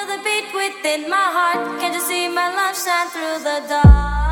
feel the beat within my heart. Can't you see my love shine through the dark?